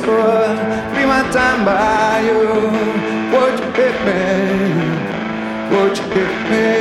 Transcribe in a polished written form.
could be my time by you. Would you hit me? Would you hit me?